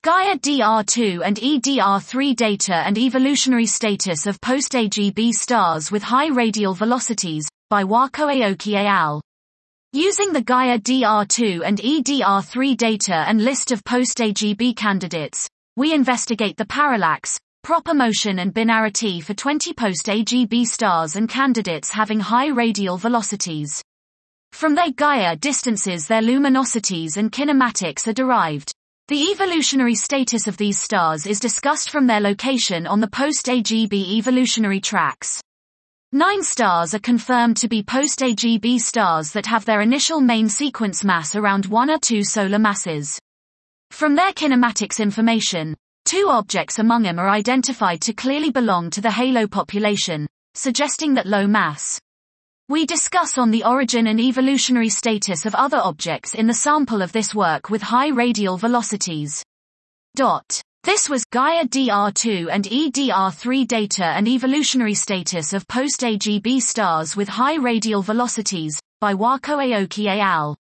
Gaia DR2 and EDR3 data and evolutionary status of post-AGB stars with high radial velocities, by Wako Aoki et al. Using the Gaia DR2 and EDR3 data and list of post-AGB candidates, we investigate the parallax, proper motion and binarity for 20 post-AGB stars and candidates having high radial velocities. From their Gaia distances their luminosities and kinematics are derived. The evolutionary status of these stars is discussed from their location on the post-AGB evolutionary tracks. 9 stars are confirmed to be post-AGB stars that have their initial main sequence mass around 1 or 2 solar masses. From their kinematics information, 2 objects among them are identified to clearly belong to the halo population, suggesting that low mass. We discuss on the origin and evolutionary status of other objects in the sample of this work with high radial velocities. This was Gaia DR2 and EDR3 data and evolutionary status of post-AGB stars with high radial velocities, by Wako Aoki et al.